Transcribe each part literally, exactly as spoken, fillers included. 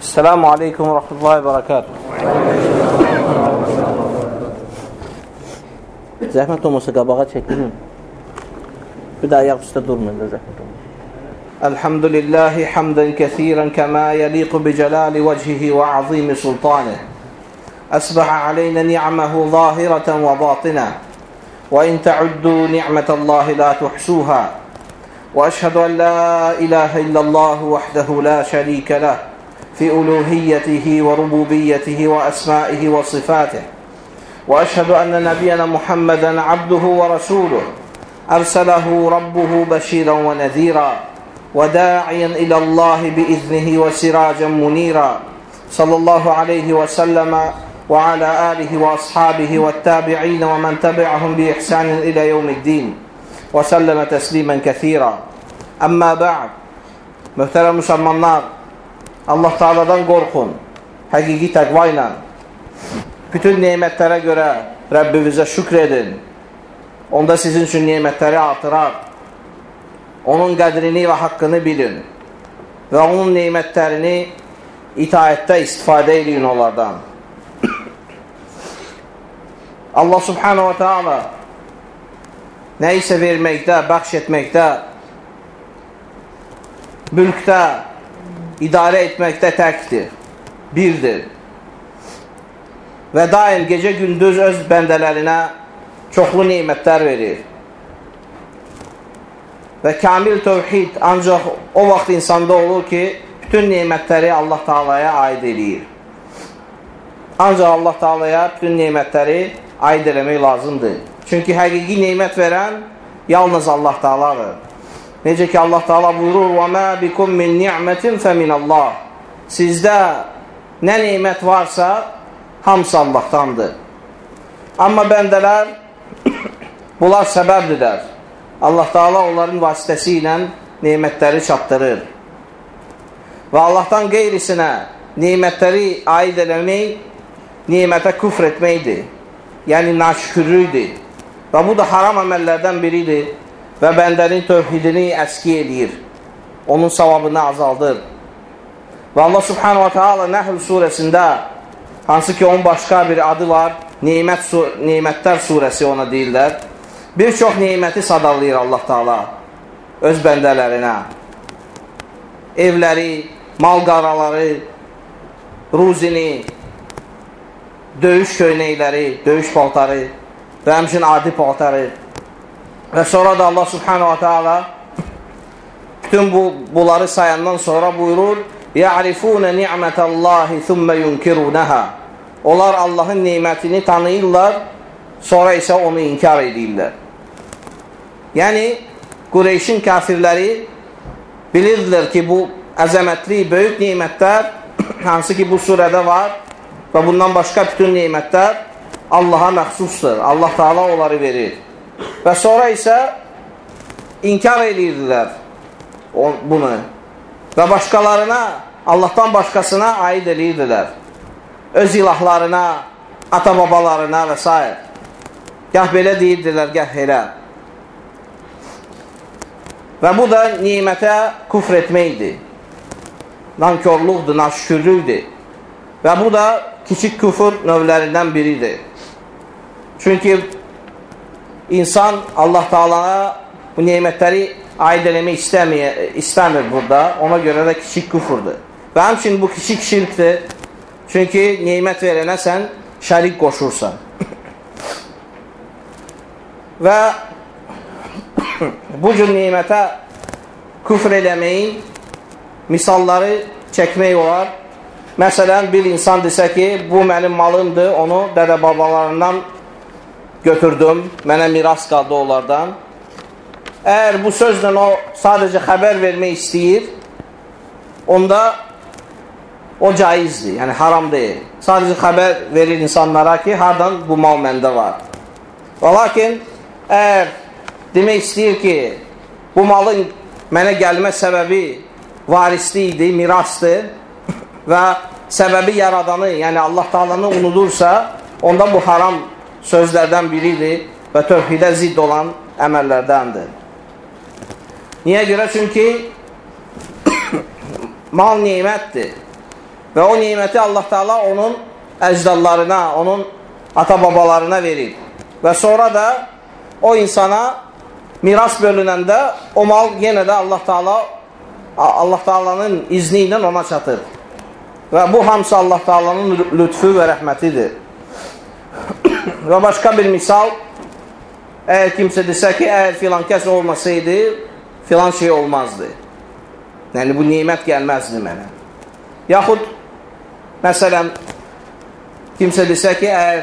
Esselamu Aleyküm və Rahmetullahi və Berekatuhu. Zəhmət olmasa qabağa çəkirin. Bir də ayaq üstə durmayın da zəhmət olmasa. Elhamdülillahi hamdən kəsirən kəmə yəliqu bi cəlali vəchihi və azimi sultanih. Əsbəha aleynə ni'məhu zahirətən və batinə. Və in təuddu ni'mətəllahi la tuhsuha. Və əşhədu ən la ilahə illəllahu vəhdəhu la şərikə ləh. في ألوهيته وربوبيته وأسمائه وصفاته وأشهد أن نبينا محمدا عبده ورسوله أرسله ربه بشيرا ونذيرا وداعيا إلى الله بإذنه وسراجا منيرا صلى الله عليه وسلم وعلى آله وأصحابه والتابعين ومن تبعهم بإحسان إلى يوم الدين وسلم تسليما كثيرا أما بعد محترم مسلمانlar, Allah Teala'dan qorxun, həqiqi təqva ilə. Bütün nemətlərə görə Rəbbimizə şükr edin. Onda sizin üçün nemətləri artırar. Onun qədrini və haqqını bilin. Və onun nemətlərini itaətdə istifadə edin onlardan. Allah Subhanahu wa Ta'ala nə isə verməkdə, bəxş etməkdə, mülkdə, idarə etməkdə təkdir, birdir. Və daim gecə gündüz öz bəndələrinə çoxlu nemətlər verir. Və kamil tövhid ancaq o vaxt insanda olur ki, bütün nemətləri Allah Teala'ya aid edir. Ancaq Allah Teala'ya bütün nemətləri aid eləmək lazımdır. Çünki həqiqi nemət verən yalnız Allah Teala'dır. Necə ki Allah Teala buyurur: "Və mə bikum min ni'mətin fəminəllah." Sizdə nə nemət varsa, hamısı Allahdandır. Amma bəndələr bunlar səbəbdirlər. Allah Teala onların vasitəsi ilə nemətləri çatdırır. Və Allahdan qeyrisinə nemətləri aid eləmək, nemətə küfr etməkdir. Yəni naşükürlükdür. Və bu da haram əməllərdən biridir. Və bəndənin tövhidini əski edir. Onun savabını azaldır. Və Allah Subhanahu wa Ta'ala Nəhl surəsində, hansı ki onun başqa bir adı var, Nemət, Nemətlər surəsi ona deyirlər, bir çox neməti sadalayır Allah Ta'ala öz bəndələrinə. Evləri, mal qaraları, ruzini, döyüş köynəkləri, döyüş paltarı və həmçinin adi paltarı. Və sonra da Allah Subhanahu wa Ta'ala bütün bu, bunları sayandan sonra buyurur: "Ya'rifun ni'metallahi thumma yunkirunaha." Onlar Allahın nemətini tanıyırlar, sonra isə onu inkar edirlər. Yəni Qureyşin kafirləri bilirdilər ki, bu əzəmətli, böyük nemətlər hansı ki bu surədə var və bundan başqa bütün nemətlər Allaha məxsusdur. Allah Teala onları verir. Və sonra isə inkar edirdilər bunu və başqalarına, Allahdan başqasına aid edirdilər. Öz ilahlarına, ata-babalarına və s. Gah belə deyirdilər, gah elə. Və bu da nimətə küfr etməkdir. Nankörlükdür, naşükürlükdür. Və bu da kiçik küfür növlərindən biridir. Çünki İnsan Allah Teala'ya bu nemətləri aid eləmək istəmir burada. Ona görə də kiçik küfürdür. Və həmçinin bu kiçik şirkdir. Çünki nemət verənə sən şərik qoşursan. Və bu cür nemətə küfr eləməyin misalları çəkmək olar. Məsələn, bir insan desə ki, bu mənim malımdır, onu dədə-babalarından götürdüm, mənə miras qaldı onlardan. Əgər bu sözlə o sadəcə xəbər vermək istəyir, onda o caizdir, yəni haram deyil. Sadəcə xəbər verir insanlara ki, hardan bu mal məndə var. Və lakin, əgər demək istəyir ki, bu malın mənə gəlmə səbəbi varisliyidir, mirasdır və səbəbi yaradanı, yəni Allah Teala'nı unudursa, onda bu haram sözlərdən biridir və tövhidə zidd olan əməllərdəndir. Niyə görə? Çünki mal nemətdir Və o niməti Allah Teala onun əcdadlarına, onun ata-babalarına verir. Və sonra da o insana miras bölünəndə o mal yenə də Allah Teala Allah Teala'nın izni ilə ona çatır. Və bu hamısı Allah Teala'nın lütfü və rəhmətidir. Və başqa bir misal, əgər kimsə desə ki, əgər filan kəs olmasaydı, filan şey olmazdı. Yəni, bu nimət gəlməzdi mənə. Yaxud, məsələn, kimsə desə ki, əgər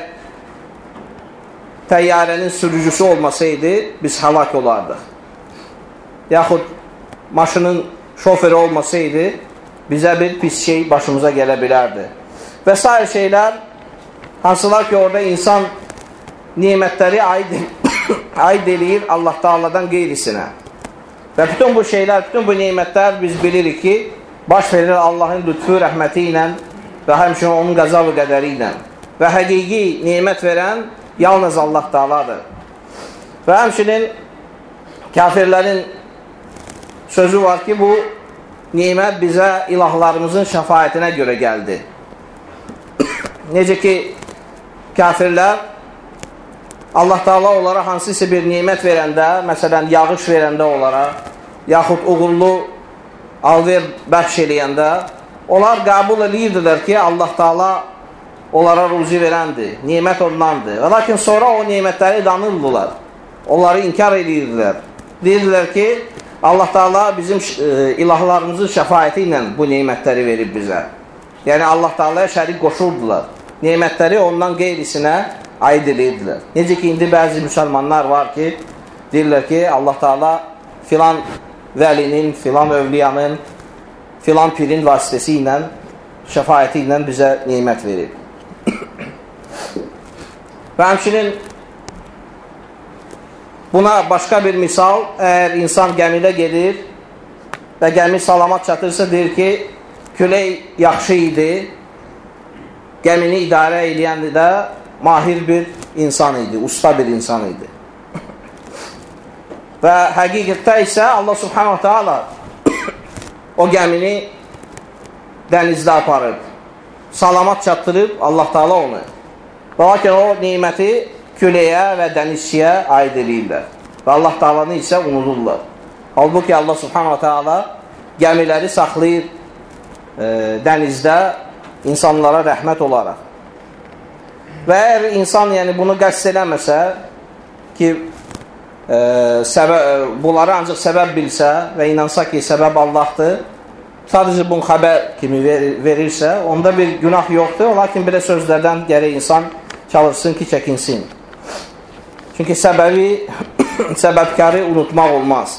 təyyarənin sürücüsü olmasaydı, biz həlak olardıq. Yaxud, maşının şoförü olmasaydı, bizə bir pis şey başımıza gələ bilərdi. Və sair şeylər, hansılar ki, orada insan nimətləri aid, aid eləyir Allah Teala'dan qeyrisinə. Və bütün bu şeylər, bütün bu nimətlər biz bilirik ki, baş verir Allahın lütfü, rəhməti ilə və həmçinin onun qəza və qədəri ilə. Və həqiqi nimət verən yalnız Allah Teala'dır. Və həmçinin kafirlərin sözü var ki, bu nimət bizə ilahlarımızın şəfaətinə görə gəldi. Necə ki, kafirlər Allah Teala onlara hansısa bir nimət verəndə, məsələn, yağış verəndə onlara, yaxud uğurlu alver bəxş eləyəndə, onlar qəbul edirdilər ki, Allah Teala onlara ruzi verəndir, nimət ondandır. Və lakin sonra o nimətləri danırdılar, onları inkar edirdilər. Deyirdilər ki, Allah Teala bizim e, ilahlarımızın şəfaəti ilə bu nimətləri verib bizə. Yəni Allah Teala'ya şərik qoşurdular. Nimətləri ondan qeyrisinə aid edirdilər. Necə ki, indi bəzi müsəlmanlar var ki, deyirlər ki, Allah Teala filan vəlinin, filan övliyanın, filan pirin vasitəsi ilə, şəfaəti ilə bizə nimət verir. Və həmçinin buna başqa bir misal, əgər insan gəmidə gedir və gəmi salamat çatırsa, deyir ki, külək yaxşı idi, gəmini idarə eləyəndə də mahir bir insan idi, usta bir insan idi. Və həqiqətdə isə Allah Subhanahu Teala o gəmini dənizdə aparıb, salamat çatdırıb Allah Teala onu. Və lakin o niməti küləyə və dənizçiyə aid edirlər. Və Allah Teala'nı isə unudurlar. Halbuki Allah Subhanahu Teala gəmiləri saxlayır e, dənizdə insanlara rəhmət olaraq. Və əgər insan yəni, bunu qəsd eləməsə ki, e, səbəb, bunları ancaq səbəb bilsə və inansa ki, səbəb Allahdır, sadəcə bunu xəbər kimi verir, verirsə, onda bir günah yoxdur. Lakin belə sözlərdən gərək insan çalışsın ki, çəkinsin. Çünki səbəbi, səbəbkarı unutmaq olmaz.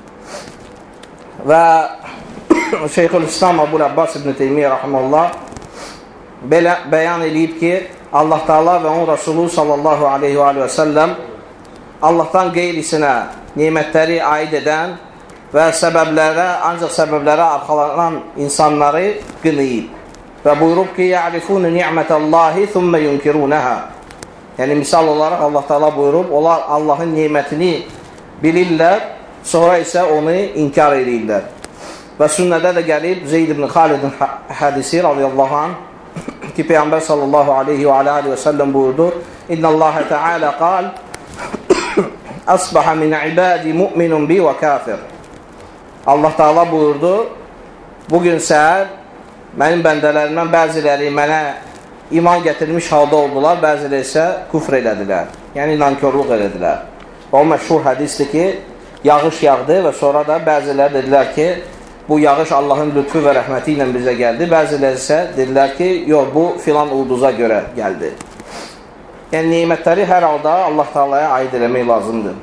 Və Şeyxülislam Əbu Abbas İbn Teymiyyə rahimehullah belə bəyan edib ki, Allah Teala və onun Resulü sallallahu aleyhi və səlləm Allahdan qeyrisinə nimətləri aid edən və səbəblərə, ancaq səbəblərə arxalanan insanları qınayıb. Və buyurub ki, ya'rifunu ni'metallahi thumma yunkirunha. Yəni misal olaraq Allah Teala buyurub, onlar Allahın nimətini bilirlər, sonra isə onu inkar edirlər. Və sünnədə də gəlib Zeyd ibn Xalidin hədisi radiyallahu anh ki, Peyğəmbər sallallahu aleyhi və aleyhi və səlləm buyurdu, İnnəlləhə Teala qal Əsbəhə min ibadi mu'minun bi və kafir. Allah Teala buyurdu, bugün səhər mənim bəndələrimdən bəziləri mənə iman gətirmiş halda oldular, bəziləri isə küfr elədilər, yəni nankörlük elədilər. Və o məşhur hədisdir ki, yağış yağdı və sonra da bəziləri dedilər ki, bu yağış Allahın lütfü və rəhməti ilə bizə gəldi. Bəziləri isə dedilər ki, yox, bu filan ulduza görə gəldi. Yəni, nimətləri hər halda Allah Teala'ya aid eləmək lazımdır.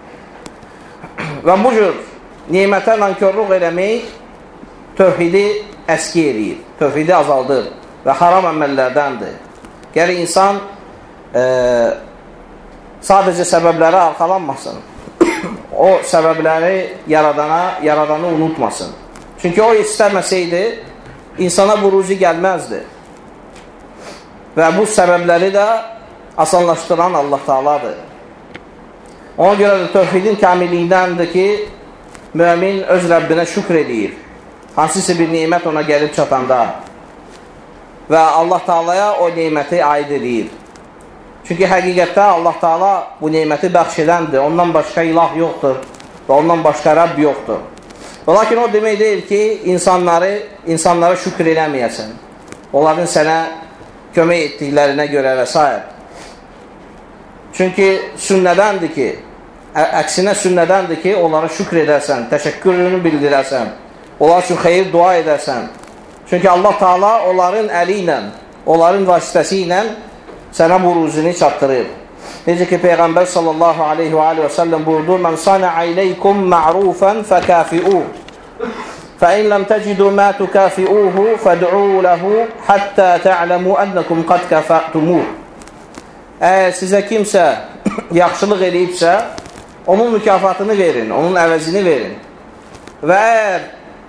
Və bu cür nimətə nankörlük eləmək tövhidi əski eləyir, tövhidi azaldır və haram əməllərdəndir. Gəlir insan e, sadəcə səbəblərə arxalanmasın. O səbəbləri yaradana, yaradanı unutmasın. Çünki o istəməsəydi, insana bu ruzi gəlməzdi. Və bu səbəbləri də asanlaşdıran Allah Teala'dır. Ona görə də tövhidin kamiliyindəndir ki, mümin öz Rəbbinə şükr edir. Hansısa bir nimət ona gəlib çatanda. və Allah Taalaya o neməti aid edir. Çünki həqiqətdə Allah Taala bu neməti bəxş edəndir. Ondan başqa ilah yoxdur və ondan başqa Rəbb yoxdur. Və lakin o demək deyil ki, insanları, insanlara şükür eləməyəsən. Onların sənə kömək etdiklərinə görə və s. Çünki sünnədəndir ki, əksinə sünnədəndir ki, onlara şükür edərsən, təşəkkürünü bildirərsən, onlar üçün xeyir dua edərsən. Çünki Allah Taala onların əli ilə, onların vasitəsi ilə sənə bu ruzini çatdırır. Necə ki, Peyğəmbər sallallahu aleyhi və aleyhi və səlləm buyurdu, Mən sana'a ileykum ma'rufan fəkafi'uh, fəin ləm təcidu mə tukafi'uhu fəd'u ləhu həttə tə'ləmu ənəkum qad kəfətumuh. Əgər sizə kimsə yaxşılıq edibsə, onun mükafatını verin, onun əvəzini verin. Və əgər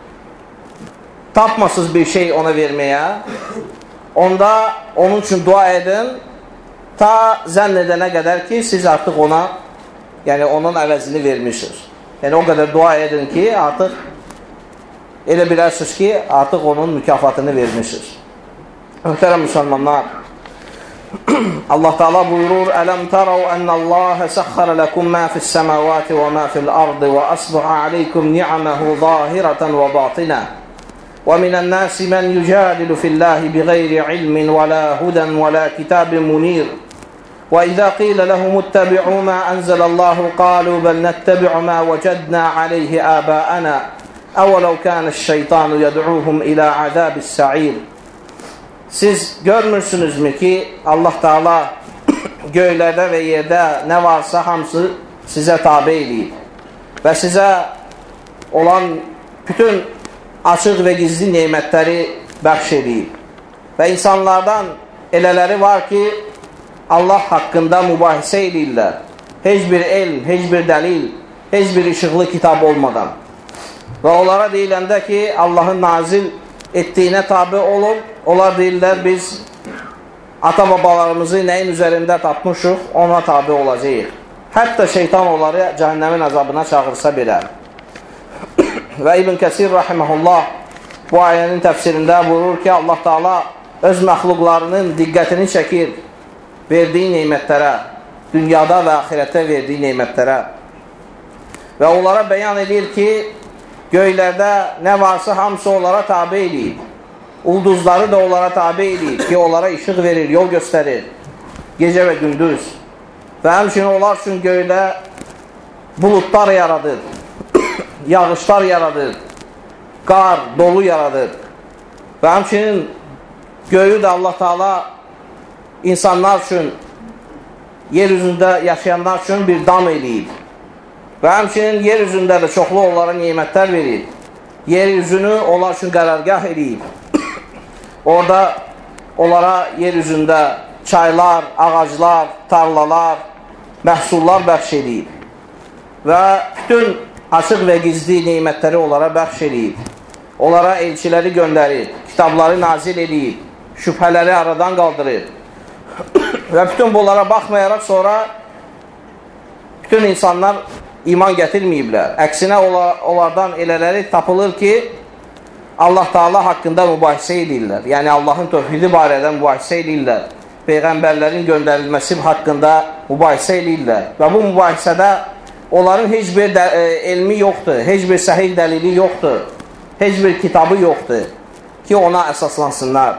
tapmasız bir şey ona verməyə, onda onun üçün dua edin, ta zənn edənə qədər ki, siz artıq ona, yəni onun əvəzini vermişsiniz. Yəni o qədər dua edin ki, artıq elə bilərsiniz ki, artıq onun mükafatını vermişsiniz. Möhtərəm müsəlmanlar, Allah Taala buyurur, Ələm tərəv ənəlləhə səxxərə ləkum mə fis-səməvati və mə fil-ardı və əsbəhə aleykum ni'aməhu zahirətən və batinə. ومن الناس من يجادل في الله بغير علم ولا هدى ولا كتاب منير وإذا قيل لهم اتبعوا ما أنزل الله قالوا بل نتبع ما وجدنا عليه آباءنا أولو كان الشيطان يدعوهم إلى عذاب السعير. Siz görmürsünüzmü ki Allah Taala göylərdə və yerdə nə varsa hamısı sizə tabe eləyib və sizə olan bütün açıq və gizli nemətləri bəxş edib. Və insanlardan elələri var ki, Allah haqqında mübahisə edirlər. Heç bir elm, heç bir dəlil, heç bir işıqlı kitab olmadan. Və onlara deyiləndə ki, Allahın nazil etdiyinə tabi olub, onlar deyirlər, biz ata-babalarımızı nəyin üzərində tapmışıq, ona tabi olacaq. Hətta şeytan onları cəhənnəmin əzabına çağırsa belə. Və İbn Kəsir rahiməhullah bu ayənin təfsirində buyurur ki, Allah Taala öz məxluqlarının diqqətini çəkir verdiyi neymətlərə, dünyada və axirətdə verdiyi neymətlərə və onlara bəyan edir ki, göylərdə nə varsa hamısı onlara tabi edir, ulduzları da onlara tabi edir ki, onlara işıq verir, yol göstərir gecə və gündüz və həmçinin onlar üçün göydə buludlar yaradır, yağışlar yaradır, qar, dolu yaradır və həmçinin göyü də Allah Taala insanlar üçün, yer üzündə yaşayanlar üçün bir dam eləyib və həmçinin yer üzündə də çoxlu onlara nimətlər verir, yer üzünü onlar üçün qərargah eləyib. Orada onlara yer üzündə çaylar, ağaclar, tarlalar, məhsullar bəxş edib və bütün açıq və gizli neymətləri onlara bəxş edib, onlara elçiləri göndərir, kitabları nazil edib, şübhələri aradan qaldırır və bütün bunlara baxmayaraq sonra bütün insanlar iman gətirməyiblər. Əksinə onlardan elələri tapılır ki, Allah Taala haqqında mübahisə edirlər, yəni Allahın tövhidi barədə mübahisə edirlər, Peyğəmbərlərin göndərilməsi haqqında mübahisə edirlər və bu mübahisədə onların heç bir də, e, elmi yoxdur, heç bir səhih dəlili yoxdur, heç bir kitabı yoxdur ki, ona əsaslansınlar.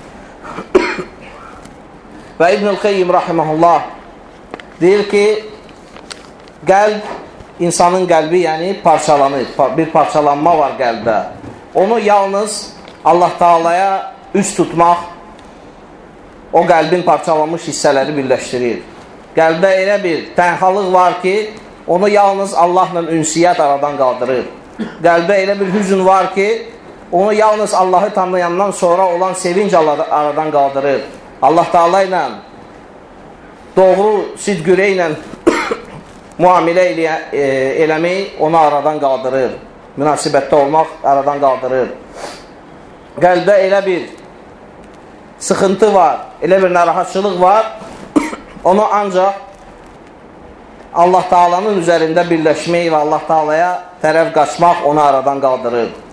Və İbn-i Qeyyim rahiməhullah deyir ki, qəlb, insanın qəlbi yəni parçalanır, bir parçalanma var qəlbdə. Onu yalnız Allah Taalaya üst tutmaq, o qəlbin parçalanmış hissələri birləşdirir. Qəlbdə elə bir tənhalıq var ki, onu yalnız Allahla ünsiyyət aradan qaldırır. Qəlbə elə bir hüzün var ki, onu yalnız Allahı tanıyandan sonra olan sevinc aradan qaldırır. Allah Taala ilə doğru sidqürə ilə müamilə eləmək onu aradan qaldırır. Münasibətdə olmaq aradan qaldırır. Qəlbdə elə bir sıxıntı var, elə bir narahatçılıq var, onu ancaq Allah Taalanın üzərində birləşmək və Allah Taalaya tərəf qaçmaq onu aradan qaldırır.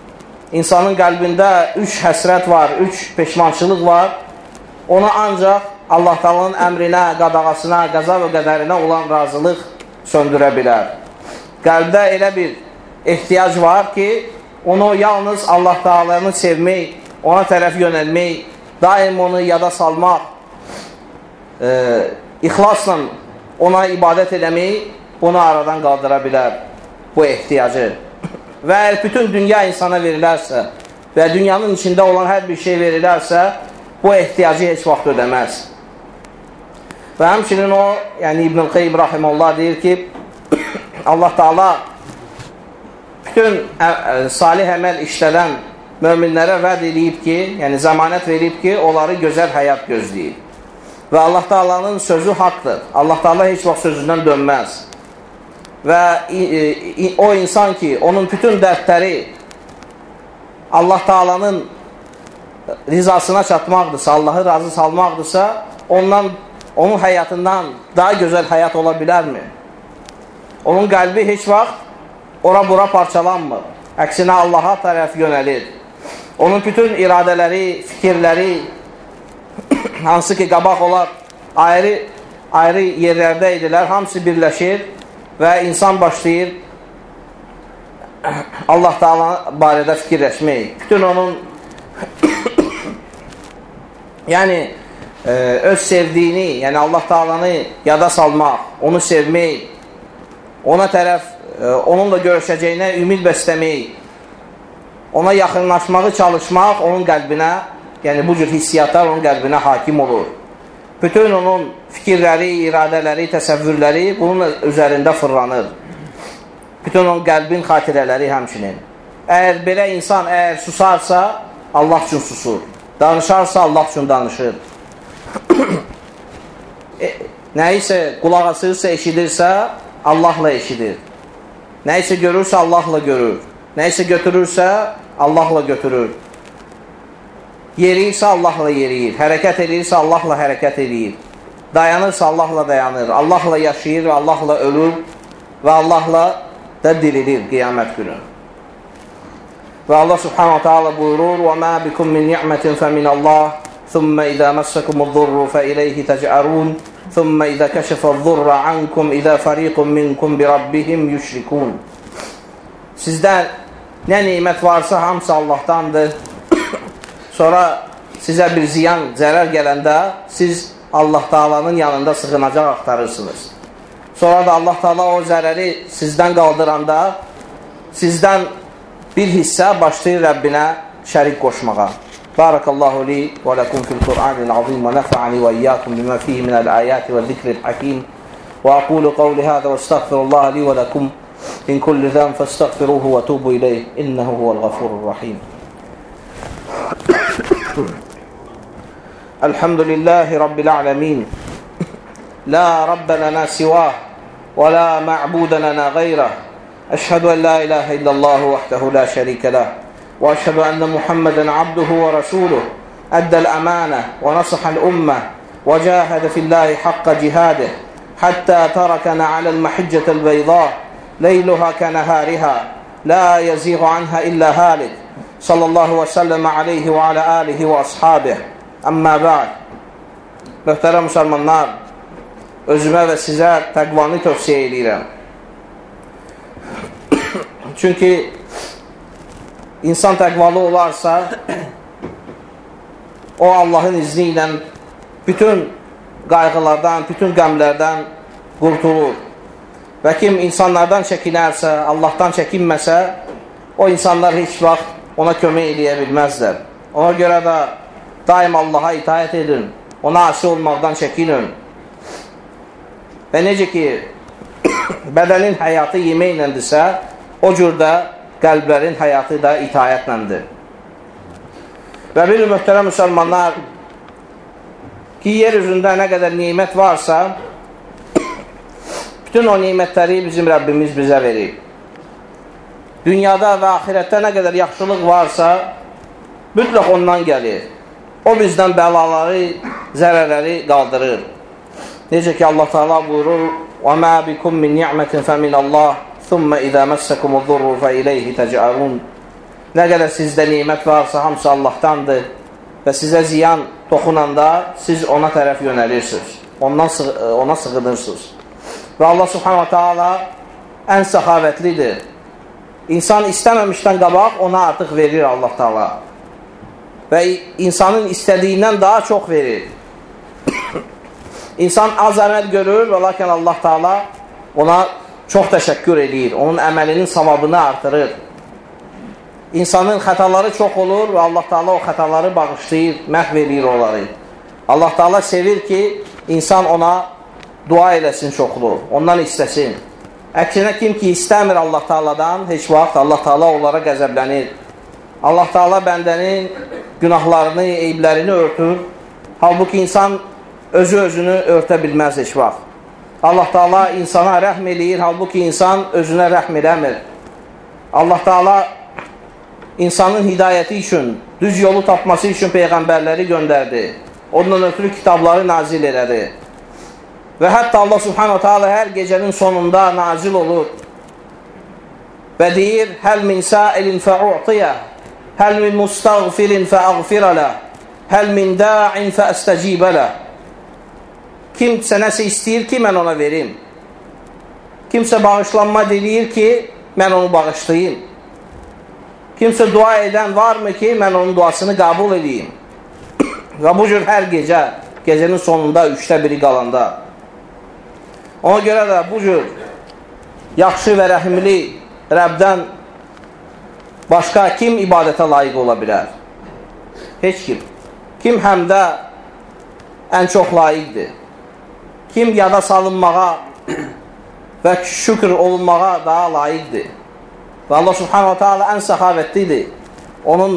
insanın qəlbində üç həsrət var, üç peşmançılıq var. Onu ancaq Allah Taala'nın əmrinə, qadağasına, qəza və qədərinə olan razılıq söndürə bilər. Qəlbdə elə bir ehtiyac var ki, onu yalnız Allah Taala'nı sevmək, ona tərəf yönəlmək, daim onu yada salmaq, e, ixlasla ona ibadət eləmək, bunu aradan qaldıra bilər bu ehtiyacı. Və əgər bütün dünya insana verilərsə və dünyanın içində olan hər bir şey verilərsə, bu ehtiyacı heç vaxt ödəməz. Və həmçinin o, yəni İbn-i Qeym Rahimullah deyir ki, Allah Taala bütün salih əməl işləyən möminlərə vəd edib ki, yəni zəmanət verib ki, onları gözəl həyat gözləyir. Və Allah Taala'nın sözü haqdır. Allah Taala heç vaxt sözündən dönməz. Və o insan ki, onun bütün dərdləri Allah Taala'nın rizasına çatmaqdırsa, Allahı razı salmaqdırsa, ondan, onun həyatından daha gözəl həyat ola bilərmi? Onun qəlbi heç vaxt ora-bura parçalanmır. Əksinə Allaha tərəf yönəlir. Onun bütün iradələri, fikirləri, hansı ki qabaq olar, ayrı, ayrı yerlərdə idilər, hamısı birləşir və insan başlayır Allah Taala barədə fikirləşmək. Bütün onun yəni e, öz sevdiyini, yəni Allah Taala'nı yada salmaq, onu sevmək, ona tərəf, e, onunla görüşəcəyinə ümid bəsləmək, ona yaxınlaşmağı çalışmaq onun qəlbinə, yəni bu cür hissiyatlar onun qəlbinə hakim olur. Bütün onun fikirləri, iradələri, təsəvvürləri bunun üzərində fırlanır. Bütün onun qəlbin xatirələri həmçinin. Əgər belə insan əgər susarsa, Allah üçün susur. Danışarsa, Allah üçün danışır. e, nəyisə qulaq asırsa, eşidirsə, Allahla eşidir. Nəyisə görürsə, Allahla görür. Nəyisə götürürsə, Allahla götürür. Yeriyirsə, Allahla yeriyir. Hərəkət edirsə, Allahla hərəkət edir. Dayanırsa, Allahla dayanır. Allahla yaşayır və Allahla ölür və Allahla da dirilir qiyamət günü. Və Allah subhanahu ta'ala buyurur: وَمَا بِكُمْ مِنْ نِعْمَةٍ فَمِنَ اللّٰهِ ثُمَّ إِذَا مَسَّكُمُ الضُّرُّ فَإِلَيْهِ تَجْأَرُونَ ثُمَّ إِذَا كَشَفَ الضُّرَّ عَنْكُمْ إِذَا فَرِيقٌ مِنْكُمْ بِرَبِّهِمْ يُشْرِكُونَ. Sizdən nə nimət varsa hamısı Allahdandır. Sonra sizə bir ziyan, zərər gələndə siz Allah Taala'nın yanında sığınacaq axtarırsınız. Sonra da Allah Taala o zərəri sizdən qaldıranda sizdən bir hissə başlayır Rəbbinə şərik qoşmağa. Barakallahu li və lakum fil Qur'anil azim və nafa'ani və iyyakum bima fihi minəl ayati və zikril hakim. Və aqulu qawli hada və estağfirullah li və lakum min kulli zam fastagfiruhu və tubu ilayh innehu huvel gafurur rahim. Elhamdülillahi Rabbil alemin. La Rabbe lana sivah ve la ma'bude lana gayrah. Eşhedü en la ilahe illallahu vahdehu la şerike lah. Ve eşhedü enne Muhammeden abduhu ve rasuluh. Eddel amane ve nasahal ummeh. Ve cahede fillahi hakka cihadeh. Hatta tarakana alel mahiccetel beydah. Leyluha kenehariha. La yezigu anha illa halik. Sallallahu ve sellem aleyhi ve ala alihi ve ashabih. Amma ba'd. Möhtərəm müsəlmanlar, özümə və sizə təqvanı tövsiyə edirəm. Çünki insan təqvalı olarsa, o Allahın izni ilə bütün qayğılardan, bütün qəmlərdən qurtulur. Və kim insanlardan çəkinərsə, Allahdan çəkinməsə, o insanlar heç vaxt ona kömək eləyə bilməzlər. Ona görə də daim Allaha itaət edin, ona asi olmaqdan çəkinin. Və necə ki, bədənin həyatı yeməkləndirsə, o cür də qəlblərin həyatı da itaətləndir. Və bir möhtərəm müsəlmanlar ki, yer üzündə nə qədər nimət varsa, bütün o nimətləri bizim Rəbbimiz bizə verir. Dünyada və axirətdə nə qədər yaxşılıq varsa, mütləq ondan gəlir. O bizdən bəlaları, zərərləri qaldırır. Necə ki Allah Taala buyurur: "Və mə bikum min ni'mətin fəmin Allah, thumma izə məssəkumuz zurru fə ileyhi təcərun." Nə qədər sizdə nimət varsa, hamısı Allahdandır və sizə ziyan toxunanda siz ona tərəf yönəlirsiniz, ondan sı ona sığınırsınız. Və Allah subhanahu wa ta'ala ən səxavətlidir. İnsan istəməmişdən qabaq ona artıq verir Allah ta'ala və insanın istədiyindən daha çox verir. İnsan az əməl görür və lakin Allah ta'ala ona çox təşəkkür edir, onun əməlinin savabını artırır. İnsanın xətaları çox olur və Allah Taala o xətaları bağışlayır, məhv edir onları. Allah Taala sevir ki, insan ona dua eləsin çoxlu, ondan istəsin. Əksinə kim ki istəmir Allah Taala'dan, heç vaxt Allah Taala onlara qəzəblənir. Allah Taala bəndənin günahlarını, eyblərini örtür. Halbuki insan özü özünü örtə bilməz heç vaxt. Allah Taala insana rəhm eləyir, halbuki insan özünə rəhm eləmir. Allah Taala insanın hidayəti üçün, düz yolu tapması üçün peyğəmbərləri göndərdi. Ondan ötürü kitabları nazil elədi. Və hətta Allah subhanahu ta'ala hər gecənin sonunda nazil olur. Və deyir, həl min sa'ilin fə'u'tiyə, həl min mustağfirin fə'ağfirələ, həl min da'in fəəstəcibələ. Kimsə nəsə istəyir ki, mən ona verim. Kimsə bağışlanma diləyir ki, mən onu bağışlayayım. Kimsə dua edən varmı ki, mən onun duasını qəbul edeyim. Və bu cür hər gecə, gecənin sonunda üçdə biri qalanda. Ona görə də bu cür yaxşı və rəhimli Rəbdən başqa kim ibadətə layiq ola bilər? Heç kim. Kim həm də ən çox layiqdir? Kim yada salınmağa və şükür olunmağa daha layiqdir? Və Allah subhanahu ta'ala ən səxavətlidir. Onun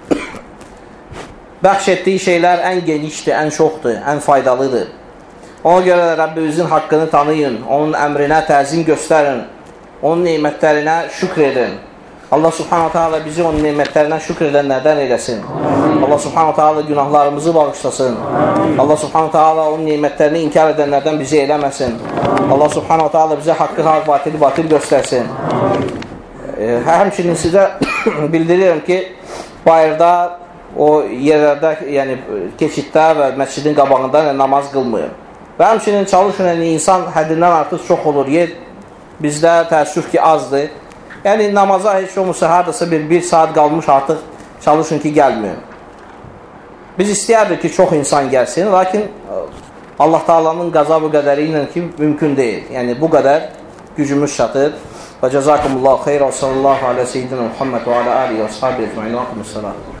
bəxş etdiyi şeylər ən genişdir, ən çoxdur, ən faydalıdır. Ona görə də Rəbbimizin haqqını tanıyın, onun əmrinə təzim göstərin, onun neymətlərinə şükr edin. Allah subhanahu ta'ala bizi onun neymətlərinə şükr edənlərdən eləsin. Allah subhanahu ta'ala günahlarımızı bağışlasın. Allah subhanahu ta'ala onun neymətlərini inkar edənlərdən bizi eləməsin. Allah subhanahu ta'ala bizə haqqı haqq, batili batil göstərsin. Həmçinin sizə bildirirəm ki, bayırda, o yerlərdə, yəni keçiddə və məscidin qabağında namaz qılmıyor. Və həmçinin çalışın, yəni insan həddindən artıq çox olur, yer bizdə təəssüf ki, azdır. Yəni namaza heç olmasa haradasa bir, bir saat qalmış artıq çalışın ki, gəlmiyor. Biz istəyərdik ki, çox insan gəlsin, lakin Allah Taala'nın qəza və qədəri ilə ki, mümkün deyil. Yəni bu qədər gücümüz çatır. Və cəzakumullahu xeyr və sallallahu alə seyyidina Muhammed və alə alihi və ashabi ecmaîn və aqimussalam.